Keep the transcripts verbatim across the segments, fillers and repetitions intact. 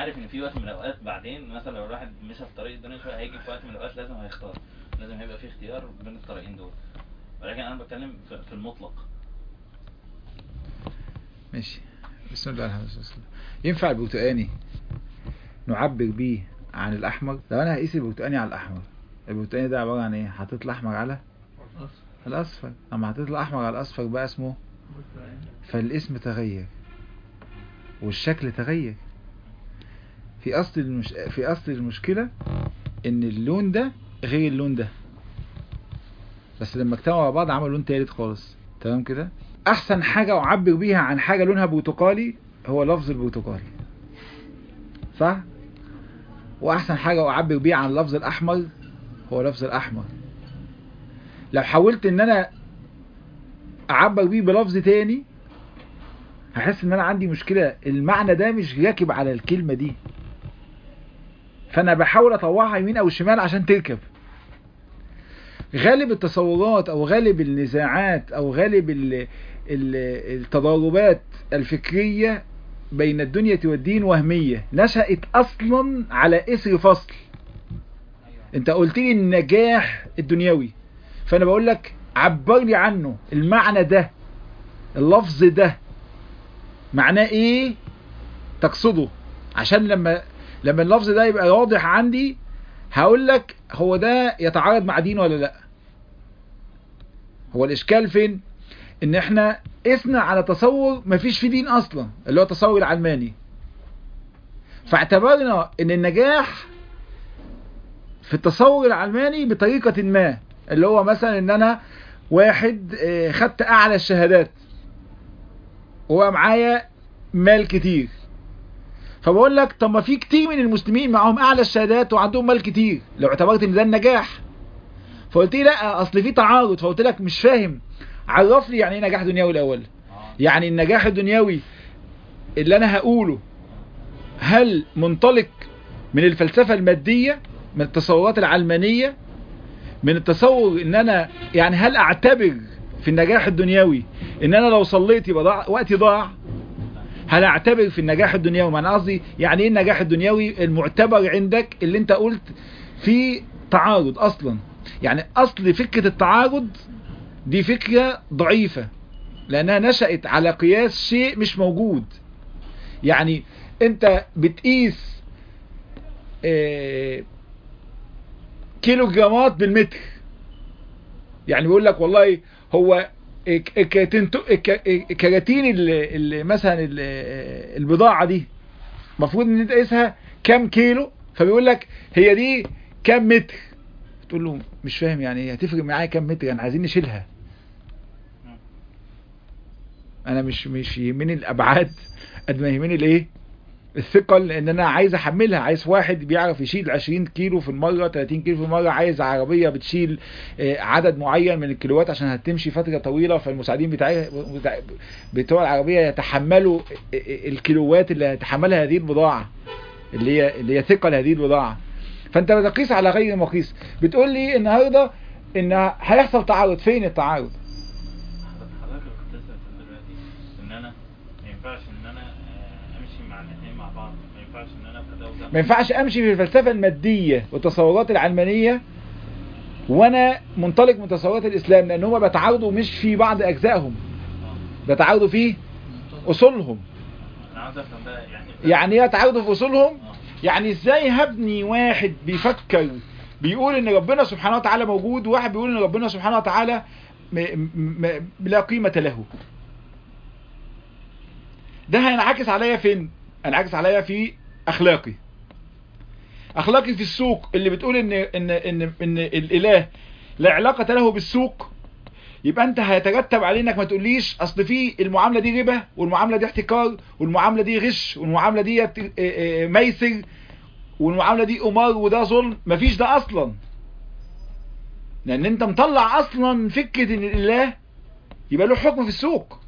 عارف ان في وقت من الاوقات بعدين مثلا لو الواحد مشى في طريق الدنيا شويه هيجي في وقت من الاوقات لازم هيختار، لازم هيبقى في اختيار بين الطريقين دول، ولكن انا بتكلم في المطلق. ماشي. بسم الله الرحمن الرحيم. ينفع البرتقاني نعبر بيه عن الاحمر؟ لو انا هقيس البرتقاني على الاحمر، البرتقاني ده عباره عن ايه؟ حطيت الاحمر على الاصفر، اما حطيت الاحمر على الاصفر بقى اسمه، فالاسم تغير والشكل تغير. في اصل المش... في اصل المشكله ان اللون ده غير اللون ده، بس لما اجتمعوا مع بعض عملوا لون تالت خالص. تمام كده؟ احسن حاجه اعبر بيها عن حاجه لونها برتقالي هو لفظ البرتقالي، صح؟ واحسن حاجه اعبر بيها عن لفظ الاحمر هو لفظ الاحمر. لو حاولت ان انا اعبر بيه بلفظ تاني هحس ان انا عندي مشكله، المعنى ده مش راكب على الكلمه دي، فانا بحاول اطوعها يمين او شمال عشان تركب. غالب التصورات او غالب النزاعات او غالب ال ال التضاربات الفكريه بين الدنيا والدين وهميه، نشأت اصلا على اثر فصل. انت قلت لي النجاح الدنيوي، فانا بقول لك عبر لي عنه، المعنى ده اللفظ ده معناه ايه تقصده، عشان لما لما اللفظ ده يبقى واضح عندي هقول لك هو ده يتعارض مع دين ولا لا. هو الاشكال فين؟ ان احنا قسنا على تصور مفيش في دين اصلا، اللي هو التصور العلماني، فاعتبرنا ان النجاح في التصور العلماني بطريقة ما، اللي هو مثلا ان انا واحد خدت اعلى الشهادات وهو معايا مال كتير، فبقول لك طب ما في كتير من المسلمين معاهم اعلى الشهادات وعندهم مال كتير، لو اعتبرت ان ده النجاح. فقلت لي لا اصل في تعارض، فقلت لك مش فاهم، عرف لي يعني ايه نجاح دنيوي الاول. يعني النجاح الدنيوي اللي انا هقوله هل منطلق من الفلسفة المادية، من التصورات العلمانية، من التصور ان انا يعني هل اعتبر في النجاح الدنيوي ان انا لو صليت يبقى ضاع وقتي ضاع؟ هل اعتبر في النجاح الدنيوي، ما انا قصدي يعني ايه النجاح الدنيوي المعتبر عندك اللي انت قلت في تعارض اصلا؟ يعني اصل فكرة التعارض دي فكرة ضعيفة لانها نشأت على قياس شيء مش موجود. يعني انت بتقيس اه كيلو جرامات بالمتر، يعني بيقول لك والله هو الكراتين اللي مثلا البضاعة دي مفروض ان انت تقيسها كام كيلو، فبيقول لك هي دي كام متر، تقول له مش فاهم يعني هتفرق معايا كام متر، انا عايزين نشيلها، انا مش مش يهمني الابعاد قد ما يهمني الايه الثقل، لان انا عايز احملها، عايز واحد بيعرف يشيل عشرين كيلو في المرة، ثلاثين كيلو في المرة، عايز عربية بتشيل عدد معين من الكيلوات عشان هتمشي فترة طويلة، فالمساعدين بتاعي بتوع العربية يتحملوا الكيلوات اللي هتحملها هذه البضاعة اللي هي اللي هي ثقل هذه البضاعة. فانت بتقيس على غير مقيس. بتقول لي النهارده ان هيحصل تعارض، فين التعارض؟ حضرتك بتسأل دلوقتي ان انا ما ينفعش ان انا امشي مع الاثنين مع بعض، ما ينفعش ان انا ابقى ده وده، ما ينفعش امشي في الفلسفه الماديه والتصورات العلمانيه وانا منطلق من تصورات الاسلام، لان هم بيتعارضوا مش في بعض اجزائهم، بيتعارضوا في اصولهم. انا عاوز افهم ده يعني يعني ايه يتعارضوا في اصولهم؟ يعني ازاي هبني واحد بيفكر بيقول ان ربنا سبحانه وتعالى موجود، وواحد بيقول ان ربنا سبحانه وتعالى م م لا قيمة له، ده هينعكس عليا فين؟ هينعكس عليا في اخلاقي. اخلاقي في السوق اللي بتقول ان ان ان ان الاله لا علاقة له بالسوق، يبقى انت هيترتب عليه انك ما تقوليش اصل في المعاملة دي ربا، والمعاملة دي احتكار، والمعاملة دي غش، والمعاملة دي ميسر، والمعاملة دي قمار، وده ظلم. مفيش ده اصلا، لان انت مطلع اصلا فكرة ان الاله يبقى له حكم في السوق.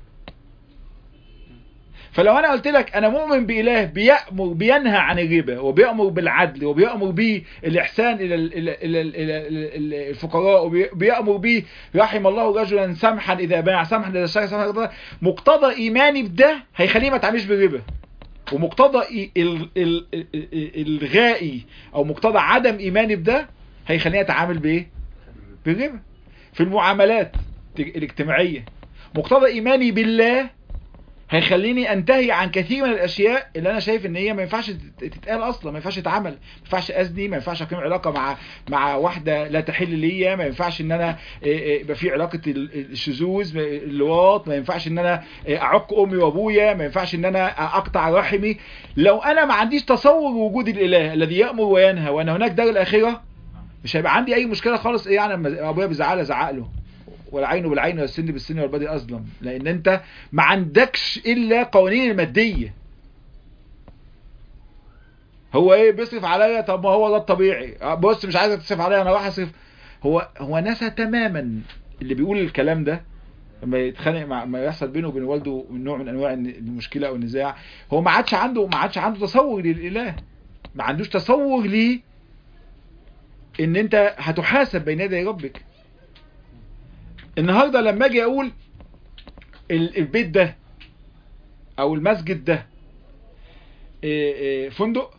فلو انا قلت لك انا مؤمن بإله بيأمر بينهى عن الربا، وبيأمر بالعدل، وبيأمر بالإحسان الى الى الفقراء، وبيأمر به رحم الله رجلا سمحا اذا باع، سمحا اذا اشترى، سمحا اذا اشترى، مقتضى ايماني بده هيخليه ما يتعاملش بالربا. ومقتضى ال- ال- ال- الغائي او مقتضى عدم ايماني بده هيخليني اتعامل بايه؟ بالربا. في المعاملات الاجتماعية مقتضى ايماني بالله هيخليني انتهي عن كثير من الاشياء اللي انا شايف ان هي ما ينفعش تتقال اصلا، ما ينفعش تتعمل، ما ينفعش ازني، ما ينفعش اقيم علاقه مع مع واحده لا تحل ليا، ما ينفعش ان انا يبقى في علاقه الشذوذ اللواط، ما ينفعش ان انا اعق امي وابويا، ما ينفعش ان انا اقطع رحمي. لو انا ما عنديش تصور وجود الاله الذي يامر وينهى وان هناك دار الاخره مش هيبقى عندي اي مشكله خالص. ايه يعني لما ابويا بيزعل ازعق له؟ والعين بالعين والسن بالسن والبدي اظلم، لان انت ما عندكش الا قوانين الماديه. هو ايه بيصرف عليا؟ طب ما هو ده الطبيعي. بص مش عايزك تصرف عليا انا راح اصرف. هو هو نسى تماما اللي بيقول الكلام ده لما يتخانق مع ما يحصل بينه وبين والده من نوع من انواع المشكله او النزاع. هو ما عادش عنده ما عادش عنده تصور للاله، ما عندوش تصور ليه ان انت هتحاسب بين يدي ربك. النهاردة لما اجي اقول البيت ده او المسجد ده فندق،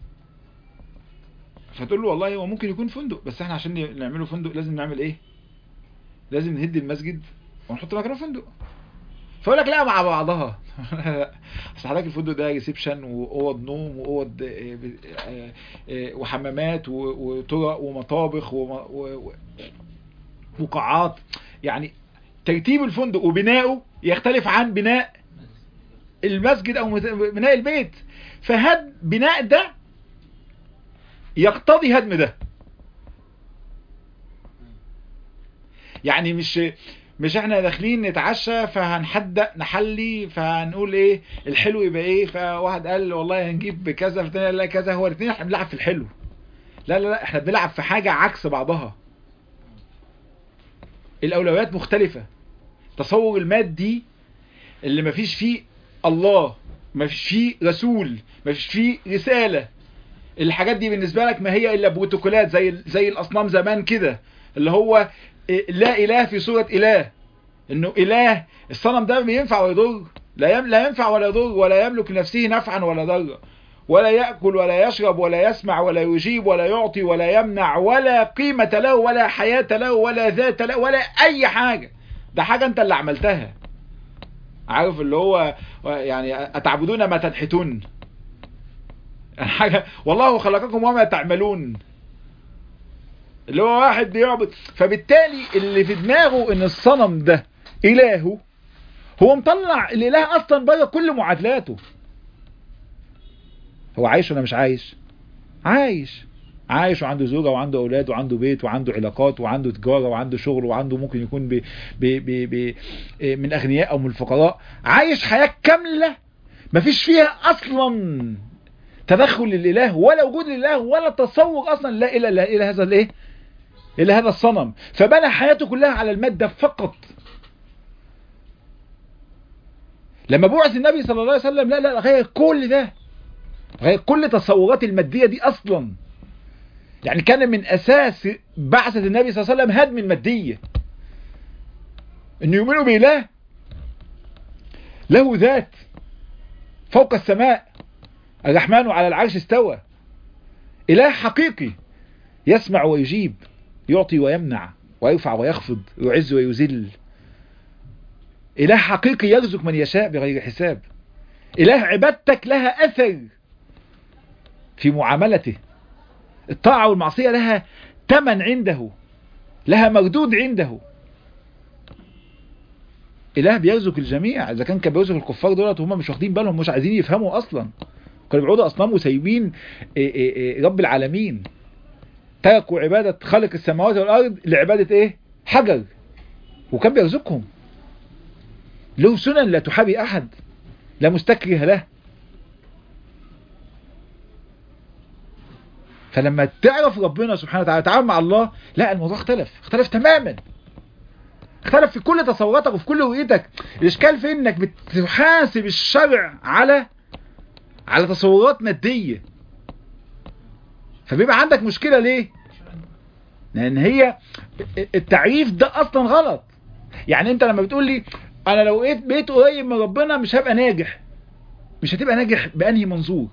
فتقول له والله هو ممكن يكون فندق، بس احنا عشان نعمله فندق لازم نعمل ايه؟ لازم نهد المسجد ونحط مكانه فندق. فاقول لك لا مع بعضها. اصل حضرتك الفندق ده ريسبشن واوض نوم واوض وحمامات وطرق ومطابخ وقاعات، يعني ترتيب الفندق وبنائه يختلف عن بناء المسجد او بناء البيت. فهد بناء ده يقتضي هدم ده. يعني مش مش احنا داخلين نتعشى فهنحدق نحلي فهنقول ايه الحلو يبقى ايه، فواحد قال والله هنجيب كذا فالتاني قال لا كذا. هو الاثنين احنا بنلعب في الحلو؟ لا لا لا، احنا بنلعب في حاجة عكس بعضها. الاولويات مختلفة. تصور المادي اللي مفيش فيه الله، مفيش فيه رسول، مفيش فيه رسالة، الحاجات دي بالنسبة لك ما هي الا بروتوكولات زي زي الاصنام زمان كده، اللي هو لا اله في صورة اله، انه اله الصنم ده بينفع ولا يضر؟ لا لا ينفع ولا يضر، ولا يملك لنفسه نفعا ولا ضرا، ولا يأكل ولا يشرب ولا يسمع ولا يجيب ولا يعطي ولا يمنع، ولا قيمة له ولا حياة له ولا ذات له ولا اي حاجة. ده حاجة انت اللي عملتها. عارف اللي هو يعني اتعبدون ما تنحتون، حاجة والله خلقكم وما تعملون، اللي هو واحد بيعبد. فبالتالي اللي في دماغه ان الصنم ده الهه، هو مطلع الاله اصلا بره كل معادلاته. هو عايش ولا مش عايش؟ عايش عايش وعنده زوجة وعنده اولاد وعنده بيت وعنده علاقات وعنده تجارة وعنده شغل وعنده ممكن يكون بي بي بي بي من اغنياء او من الفقراء. عايش حياة كاملة مفيش فيها اصلا تدخل للاله ولا وجود للاله ولا تصور اصلا لا اله الا اله هذا الايه الى هذا الصنم. فبنى حياته كلها على المادة فقط. لما بعث النبي صلى الله عليه وسلم لا لا غير كل ده، غير كل تصورات المادية دي اصلا. يعني كان من اساس بعثة النبي صلى الله عليه وسلم هدم المادية، انه يؤمنوا بإله له ذات فوق السماء، الرحمن على العرش استوى، إله حقيقي يسمع ويجيب، يعطي ويمنع ويرفع ويخفض، يعز ويذل، إله حقيقي يرزق من يشاء بغير حساب، إله عبادتك لها أثر في معاملته، الطاعة والمعصية لها تمن عنده، لها مردود عنده. إله بيرزق الجميع. إذا كان كان بيرزق الكفار دولت وهم مش واخدين بالهم، مش عايزين يفهموا أصلا، كانوا بيعودوا أصنام وسايبين رب العالمين، تركوا عبادة خالق السماوات والأرض لعبادة إيه؟ حجر، وكان بيرزقهم. له سنن لا تحابي أحد، لا مستكره له. فلما تعرف ربنا سبحانه وتعالى تعامل مع الله، لا الموضوع اختلف اختلف تماما، اختلف في كل تصوراتك وفي كل رؤيتك. الاشكال في انك بتحاسب الشرع على على تصورات مادية، فبيبقى عندك مشكلة. ليه؟ لان هي التعريف ده اصلا غلط. يعني انت لما بتقول لي انا لو بقيت قريب من ربنا مش هبقى ناجح، مش هتبقى ناجح بأنهي منظور؟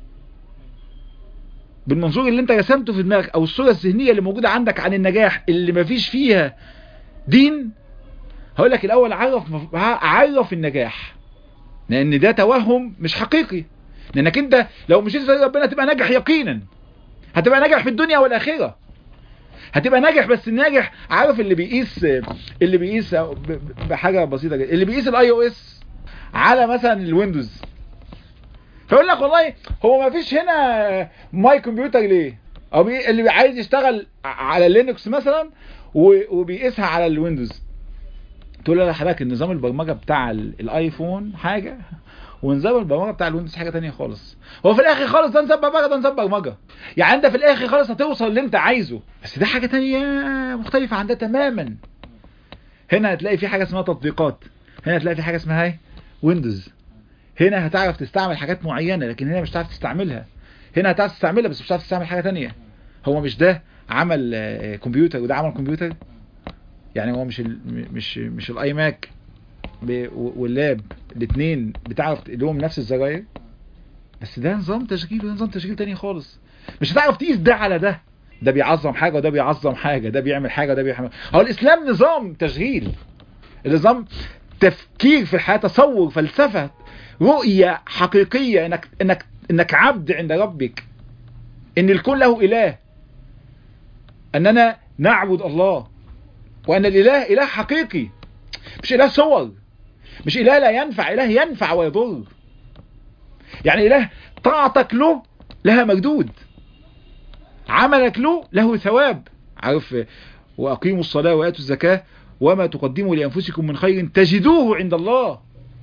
بالمنظور اللي انت رسمته في دماغك او الصورة الذهنية اللي موجودة عندك عن النجاح اللي مفيش فيها دين. هقول لك الاول عرف عرف النجاح، لان ده توهم مش حقيقي. لانك انت لو مشيت في طريق ربنا هتبقى ناجح يقينا، هتبقى ناجح في الدنيا والاخره، هتبقى ناجح. بس الناجح عارف اللي بيقيس اللي بيقيس بحاجه بسيطه جدا، اللي بيقيس الاي او اس على مثلا الويندوز، فيقول لك والله هو ما فيش هنا ماي كمبيوتر ليه، او بي اللي عايز يشتغل على لينكس مثلا وبيقيسها على الويندوز. تقول له لحضرتك النظام البرمجه بتاع الايفون حاجه ونظام البرمجه بتاع الويندوز حاجه تانية خالص. هو في الاخر خالص ده نظام برمجه ده نظام برمجه، يعني انت في الاخر خالص هتوصل اللي انت عايزه، بس ده حاجه تانية مختلفه عن ده تماما. هنا هتلاقي في حاجه اسمها تطبيقات، هنا هتلاقي في حاجه اسمها ايه ويندوز. هنا هتعرف تستعمل حاجات معينه لكن هنا مش هتعرف تستعملها. هنا هتعرف تستعملها بس مش هتعرف تستعمل حاجه تانية. هو مش ده عمل كمبيوتر وده عمل كمبيوتر؟ يعني هو مش ال مش مش الاي ماك واللاب الاثنين بتعرف لهم نفس الزراير، بس ده نظام تشغيل وده نظام تشغيل تاني خالص. مش هتعرف تقيس ده على ده، ده بيعظم حاجه وده بيعظم حاجه، ده بيعمل حاجه وده بيعمل. هو الاسلام نظام تشغيل، النظام تفكير في الحياه، تصور، فلسفه، رؤيه حقيقيه انك انك انك عبد عند ربك، ان الكون له اله، اننا نعبد الله، وان الاله اله حقيقي مش اله صور، مش اله لا ينفع، اله ينفع ويضر. يعني اله طاعتك له لها مردود، عملك له له ثواب. عارف واقيموا الصلاه واتوا الزكاه وما تقدموا لانفسكم من خير تجدوه عند الله.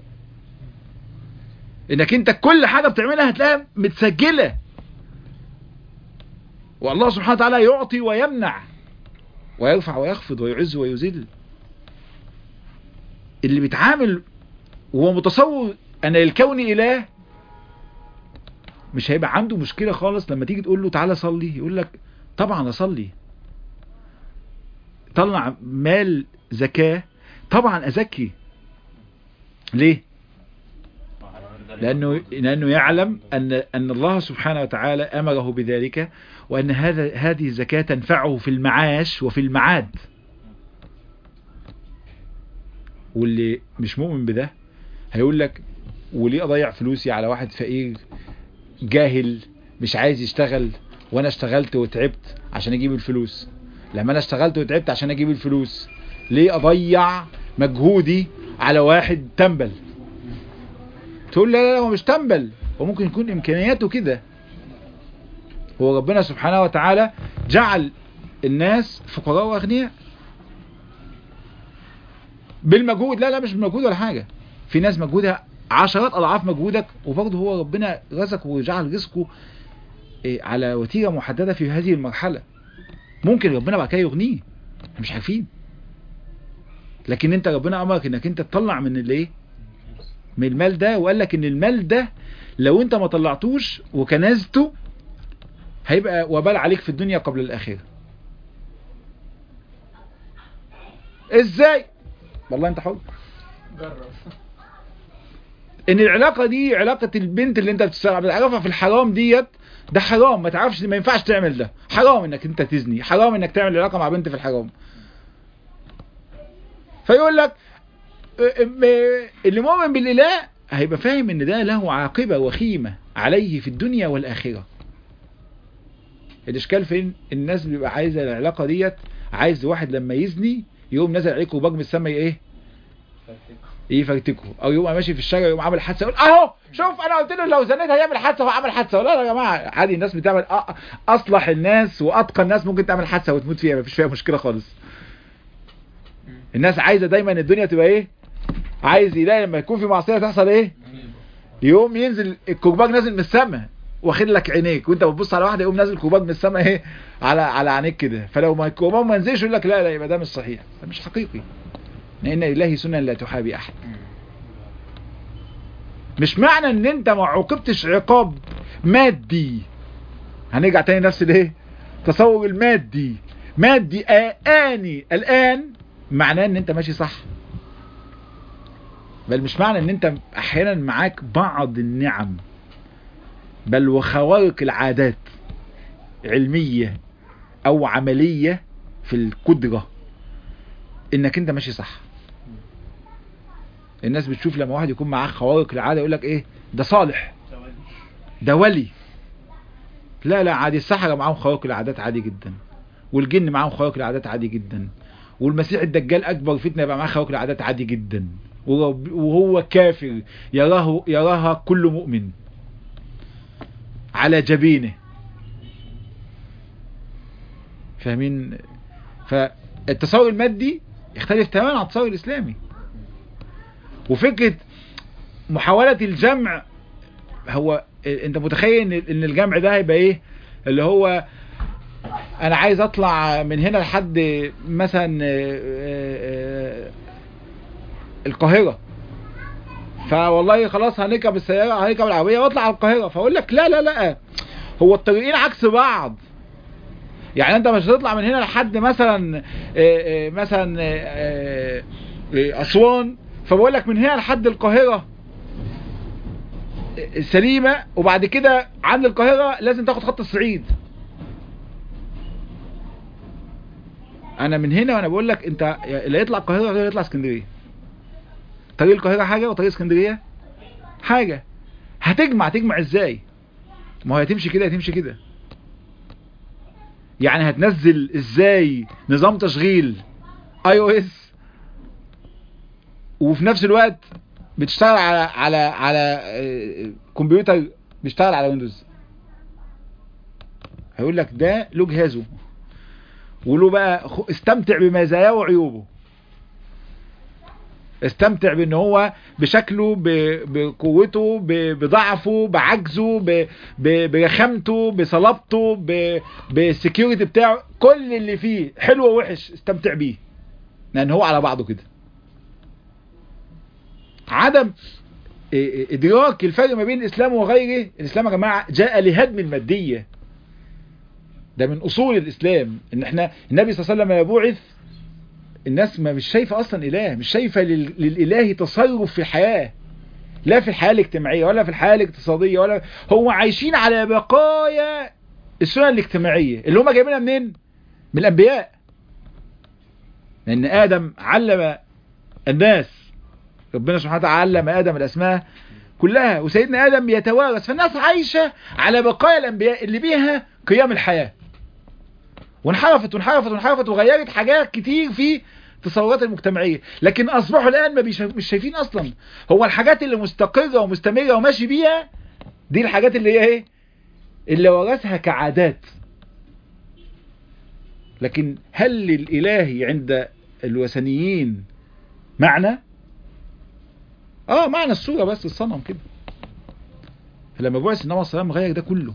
انك انت كل حاجه بتعملها هتلاقيها متسجله، والله سبحانه وتعالى يعطي ويمنع ويرفع ويخفض ويعز ويذل. اللي بيتعامل وهو متصور ان الكون اله مش هيبقى عنده مشكلة خالص لما تيجي تقول له تعالى صلي، يقول لك طبعا اصلي. طلع مال زكاة طبعا ازكي. ليه؟ لانه لانه يعلم ان ان الله سبحانه وتعالى امره بذلك، وان هذا هذه الزكاة تنفعه في المعاش وفي المعاد. واللي مش مؤمن بده هيقول لك وليه اضيع فلوسي على واحد فقير جاهل مش عايز يشتغل، وانا اشتغلت وتعبت عشان اجيب الفلوس. لما انا اشتغلت وتعبت عشان اجيب الفلوس ليه اضيع مجهودي على واحد تنبل؟ تقول لا لا هو مش تنبل، هو ممكن يكون امكانياته كده. هو ربنا سبحانه وتعالى جعل الناس فقراء واغنياء بالمجهود. لا لا مش بالمجهود ولا حاجة، في ناس مجهودها عشرات اضعاف مجهودك وبرضه هو ربنا رزقه وجعل رزقه على وتيره محدده في هذه المرحله. ممكن ربنا بعد كده يغنيه، مش عارفين. لكن انت ربنا امرك انك انت تطلع من الايه من المال ده، وقال لك ان المال ده لو انت ما طلعتوش وكنزته هيبقى وبال عليك في الدنيا قبل الاخره. ازاي؟ والله انت حر. جرب. ان العلاقة دي علاقة البنت اللي انت بتعرفها في الحرام ديت، ده حرام، ما تعرفش، ما ينفعش تعمل ده، حرام انك انت تزني، حرام انك تعمل علاقة مع بنت في الحرام. فيقول لك اللي مؤمن بالاله هيبقى فاهم ان ده له عاقبة وخيمة عليه في الدنيا والاخرة. الاشكال فين؟ الناس بيبقى عايزة العلاقة ديت، عايز واحد لما يزني يقوم نزل عليك وباج من السما ايه يفرتكه، او يبقى ماشي في الشارع يقوم عامل حادثه يقول اهو شوف انا قلت له لو زنيت هيعمل حادثه، هو عمل حادثه. لا يا جماعه عادي، الناس بتعمل اصلح الناس واتقى الناس ممكن تعمل حادثه وتموت فيها، مفيش فيها مشكله خالص. الناس عايزه دايما الدنيا تبقى ايه، عايز يلاقي لما يكون في معصيه تحصل ايه، يقوم ينزل الكوباج نازل من السماء واخد لك عينيك، وانت بتبص على واحده يقوم نازل كوباج من السماء ايه على على عينيك كده. فلو ما الكوباج ما نزلش يقول لك لا لا يبقى ده مش صحيح، ده مش حقيقي. لان لله سنن لا تحابي احد. مش معنى ان انت ما عوقبتش عقاب مادي، هنرجع تاني نفس الايه تصور المادي، مادي آني الان، معناه ان انت ماشي صح. بل مش معنى ان انت احيانا معاك بعض النعم بل وخوارق العادات علمية او عملية في القدرة انك انت ماشي صح. الناس بتشوف لما واحد يكون معاه خوارق العادة يقول لك ايه ده صالح ده ولي. لا لا عادي، السحرة معاهم خوارق العادات عادي جدا، والجن معاهم خوارق العادات عادي جدا، والمسيح الدجال اكبر فتنة يبقى معاه خوارق العادات عادي جدا، وهو كافر يراه يراها كل مؤمن على جبينه. فاهمين؟ فالتصور المادي يختلف تماما عن التصور الاسلامي. وفكرة محاولة الجمع، هو انت متخيل ان الجمع ده هيبقى ايه؟ اللي هو انا عايز اطلع من هنا لحد مثلا القاهرة، فوالله خلاص هنركب السيارة هنركب العربية واطلع على القاهرة، فاقول لك لا لا لا هو الطريقين عكس بعض. يعني انت مش هتطلع من هنا لحد مثلا مثلا اسوان، فبقول لك من هنا لحد القاهرة سليمة، وبعد كده عند القاهرة لازم تاخد خط الصعيد. انا من هنا وانا بقول لك انت اللي يطلع القاهرة غير يطلع اسكندرية. طريق القاهرة حاجة وطريق اسكندرية حاجة. هتجمع تجمع ازاي؟ ما هو هتمشي كده هتمشي كده. يعني هتنزل ازاي نظام تشغيل اي او اس وفي نفس الوقت بتشتغل على على على كمبيوتر بيشتغل على ويندوز؟ هيقول لك ده له جهازه وله بقى استمتع بمزاياه وعيوبه، استمتع بان هو بشكله بقوته بضعفه بعجزه برخامته بصلابته بالسكيورتي بتاعه، كل اللي فيه حلو ووحش استمتع بيه لان هو على بعضه كده. عدم ادراك الفرق ما بين الاسلام وغيره. الاسلام يا جماعه جاء لهدم الماديه، ده من اصول الاسلام. ان احنا النبي صلى الله عليه وسلم لما بعث الناس ما مش شايفه اصلا اله، مش شايفه لل... للاله تصرف في الحياه، لا في الحياه الاجتماعيه ولا في الحياه الاقتصاديه، ولا هو عايشين على بقايا السنن الاجتماعيه اللي هم جايبينها منين؟ من الانبياء. لان ادم علم الناس، ربنا سبحانه وتعالى علم ادم الاسماء كلها، وسيدنا ادم يتوارث، فالناس عايشه على بقايا الانبياء اللي بيها قيام الحياه، وانحرفت وانحرفت وانحرفت وغيرت حاجات كتير في تصورات المجتمعية. لكن اصبحوا الان ما بيشاف... مش شايفين اصلا. هو الحاجات اللي مستقرة ومستمرة وماشي بيها دي الحاجات اللي هي ايه؟ اللي ورثها كعادات. لكن هل للاله عند الوثنيين معنى؟ اه معنى الصورة بس الصنم كده. فلما بعث النبي صلى الله عليه وسلم غير ده كله.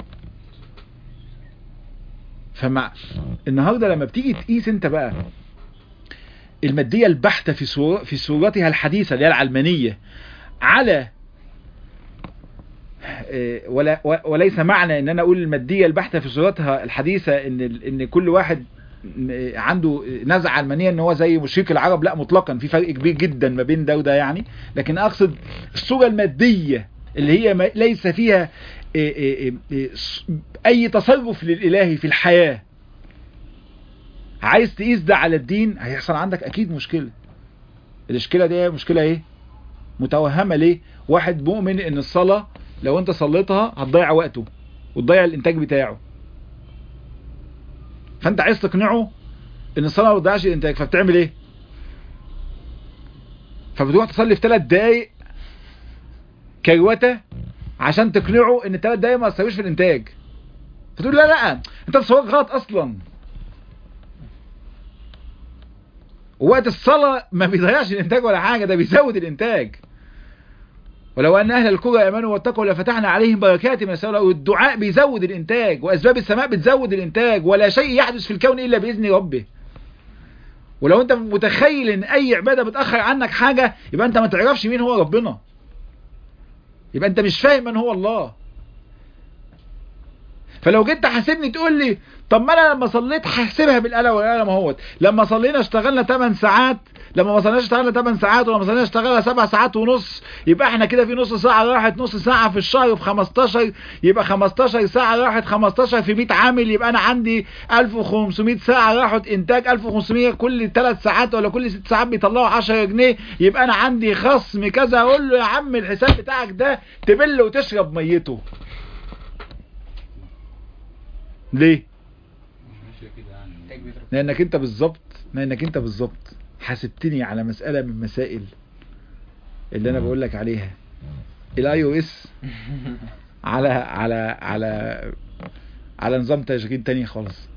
فمع النهاردة لما بتيجي تقيس انت بقى المادية البحتة في صور... في صورتها الحديثة اللي هي العلمانية على ولا وليس معنى ان انا اقول المادية البحتة في صورتها الحديثة ان ان كل واحد عنده نزعة علمانية ان هو زي مشرك العرب، لا مطلقا، في فرق كبير جدا ما بين ده وده يعني. لكن اقصد الصورة المادية اللي هي ليس فيها اي تصرف للاله في الحياة، عايز تقيس ده على الدين هيحصل عندك اكيد مشكلة. المشكلة دي مشكلة ايه؟ متوهمة. ليه؟ واحد مؤمن ان الصلاة لو انت صليتها هتضيع وقته وتضيع الانتاج بتاعه، فانت عايز تقنعه ان الصلاة ما بتضيعش الانتاج، فبتعمل ايه؟ فبتروح تصلي في ثلاث دقايق كروته عشان تقنعه ان الثلاث دقايق ما اثروش في الانتاج. فتقول لا لا انت تصورك غلط اصلا، ووقت الصلاة ما بيضيعش الانتاج ولا حاجة، ده بيزود الانتاج. ولو ان اهل القرى امنوا واتقوا لفتحنا عليهم بركات من السماء. والدعاء بيزود الانتاج، واسباب السماء بتزود الانتاج، ولا شيء يحدث في الكون الا باذن ربه. ولو انت متخيل ان اي عبادة بتأخر عنك حاجة يبقى انت ما تعرفش مين هو ربنا، يبقى انت مش فاهم من هو الله. فلو جيت تحاسبني تقول لي طب ما انا لما صليت هحسبها بالاله والقلم اهوت، لما صلينا اشتغلنا ثمان ساعات، لما ما صليناش اشتغلنا ثمان ساعات، ولما صلينا اشتغلنا سبع ساعات ونص، يبقى احنا كده في نص ساعه راحت، نص ساعه في الشهر ب خمستاشر، يبقى خمستاشر ساعه راحت، خمستاشر في مية عامل، يبقى انا عندي ألف وخمسمية ساعه راحت انتاج، ألف وخمسمية كل ثلاث ساعات ولا كل ست ساعات بيطلعوا عشرة جنيه، يبقى انا عندي خصم كذا. اقول له يا عم الحساب بتاعك ده تبل وتشرب ميته. ليه؟ لانك انت بالظبط لانك انت بالظبط حاسبتني على مسألة من مسائل اللي انا بقول لك عليها، الاي او اس على على على على نظام تشغيل تاني خالص،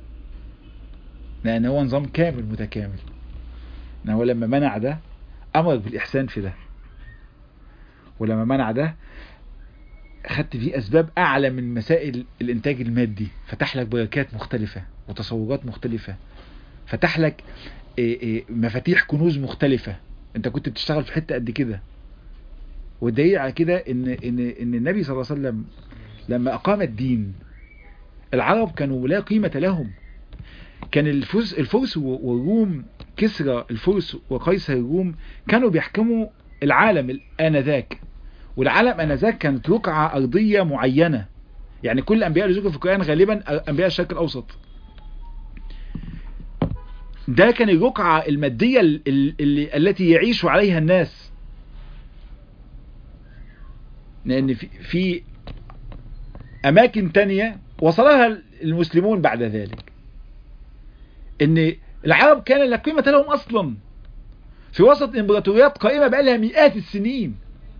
لان هو نظام كامل متكامل. ان هو لما منع ده امرك بالاحسان في ده، ولما منع ده خدت فيه اسباب اعلى من مسائل الانتاج المادي، فتح لك بركات مختلفة وتصورات مختلفة، فتح لك إيه إيه مفاتيح كنوز مختلفة. انت كنت بتشتغل في حتة قد كده. والدليل على كده ان ان ان النبي صلى الله عليه وسلم لما اقام الدين، العرب كانوا لا قيمة لهم. كان الفرس الفرس والروم، كسرى الفرس وقيصر الروم كانوا بيحكموا العالم آنذاك، والعالم آنذاك كانت رقعة أرضية معينة. يعني كل أنبياء اللي ذكروا في القرآن غالبا أنبياء الشرق الأوسط. ده كان الرقعة المادية اللي التي يعيش عليها الناس. لأن في, في أماكن تانية وصلها المسلمون بعد ذلك، إن العرب كان لا قيمة لهم أصلا في وسط إمبراطوريات قائمة بقالها مئات السنين.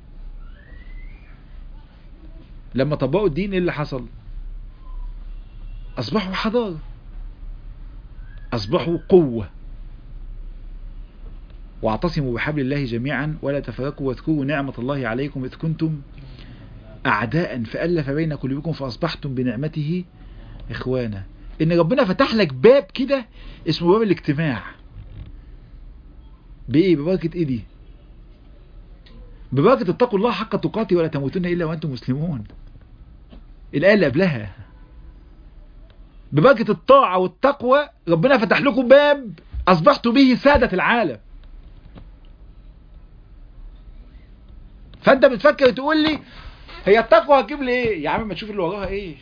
لما طبقوا الدين إيه اللي حصل؟ أصبحوا حضارة، أصبحوا قوة. واعتصموا بحبل الله جميعا ولا تفرقوا واذكروا نعمة الله عليكم إذ كنتم أعداء فألف بين قلوبكم فأصبحتم بنعمته إخوانا. إن ربنا فتح لك باب كده اسمه باب الاجتماع. بإيه؟ ببركة إيه دي؟ ببركة اتقوا الله حق تقاته ولا تموتن إلا وأنتم مسلمون. الآية اللي قبلها ببركة الطاعة والتقوى ربنا فتح لكم باب أصبحتوا به سادة العالم. فأنت بتفكر تقول لي هي التقوى هتجيب لي إيه؟ يا عم ما تشوف اللي وراها إيه.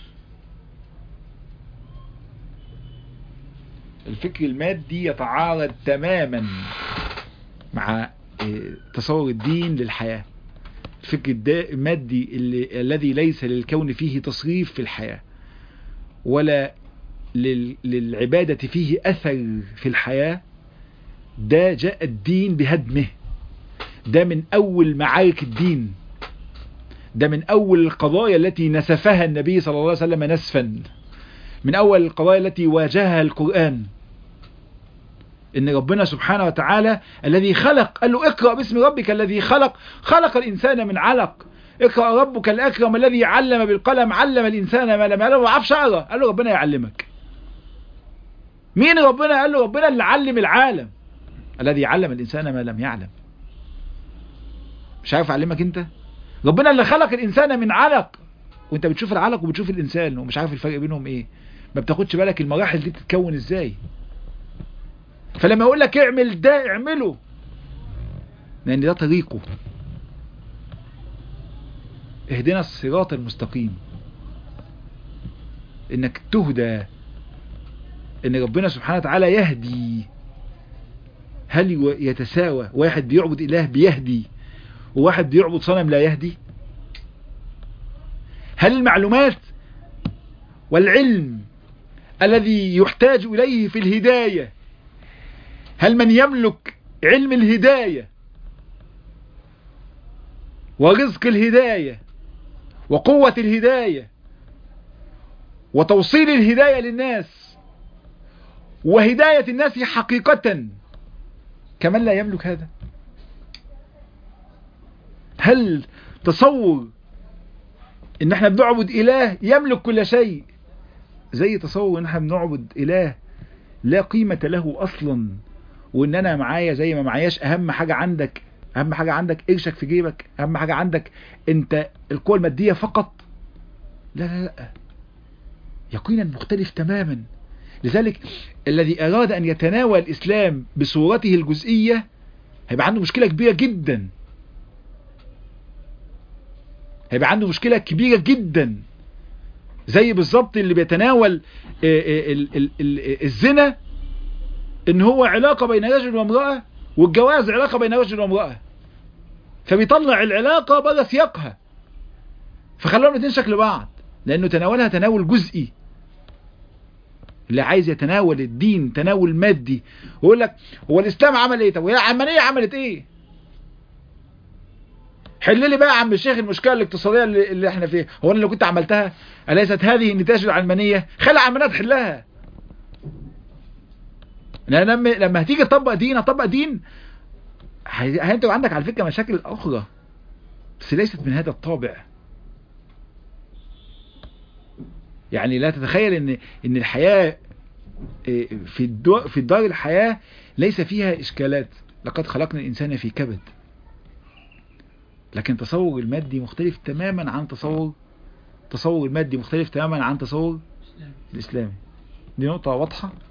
الفكر المادي يتعارض تماما مع تصور الدين للحياة. الفكر المادي اللي الذي ليس للكون فيه تصريف في الحياة ولا للعبادة فيه أثر في الحياة، ده جاء الدين بهدمه. ده من أول معارك الدين، ده من أول القضايا التي نسفها النبي صلى الله عليه وسلم نسفا، من أول القضايا التي واجهها القرآن. إن ربنا سبحانه وتعالى الذي خلق قال له اقرأ باسم ربك الذي خلق، خلق الإنسان من علق، اقرأ ربك الأكرم الذي علم بالقلم علم الإنسان ما لم يعلم. ما عرفش أقرأ، قال له ربنا يعلمك. مين ربنا؟ قال له ربنا اللي علم العالم، الذي علم الإنسان ما لم يعلم. مش عارف أعلمك أنت؟ ربنا اللي خلق الإنسان من علق، وأنت بتشوف العلق وبتشوف الإنسان ومش عارف الفرق بينهم إيه، ما بتاخدش بالك المراحل دي بتتكون إزاي. فلما يقول لك اعمل ده اعمله، لأن ده طريقه. اهدنا الصراط المستقيم، انك تهدى، ان ربنا سبحانه وتعالى يهدي. هل يتساوى واحد بيعبد اله بيهدي وواحد بيعبد صنم لا يهدي؟ هل المعلومات والعلم الذي يحتاج اليه في الهداية، هل من يملك علم الهداية ورزق الهداية وقوة الهداية وتوصيل الهداية للناس وهداية الناس حقيقة كمن لا يملك هذا؟ هل تصور ان احنا بنعبد اله يملك كل شيء زي تصور ان احنا بنعبد اله لا قيمة له اصلا، وان انا معايا زي ما معاياش اهم حاجة عندك، اهم حاجة عندك قرشك في جيبك، اهم حاجة عندك انت القوة المادية فقط؟ لا لا لا، يقينا مختلف تماما. لذلك الذي أراد أن يتناول الإسلام بصورته الجزئية هيبقى عنده مشكلة كبيرة جدا، هيبقى عنده مشكلة كبيرة جدا، زي بالظبط اللي بيتناول الزنا ان هو علاقة بين رجل وامرأة، والجواز علاقة بين رجل وامرأة، فبيطلع العلاقة بره سياقها، فخلوهم الاثنين شكل بعض، لانه تناولها تناول جزئي. اللي عايز يتناول الدين تناول مادي ويقول لك هو الاسلام عمل ايه؟ طب وهي العلمانية عملت ايه؟ حل لي بقى يا عم الشيخ المشكله الاقتصاديه اللي, اللي احنا فيها. هو انا لو كنت عملتها اليست هذه نتاج العلمانيه؟ خلي العلمانيه تحلها. لما لما هتيجي تطبق دين هتطبق دين هينتج عندك على فكره مشاكل اخرى، بس ليست من هذا الطابع. يعني لا تتخيل ان ان الحياه في الدو في الدار الحياه ليس فيها اشكالات. لقد خلقنا الانسان في كبد. لكن تصور المادي مختلف تماما عن تصور تصور المادي مختلف تماما عن تصور الإسلامي. دي نقطة واضحة.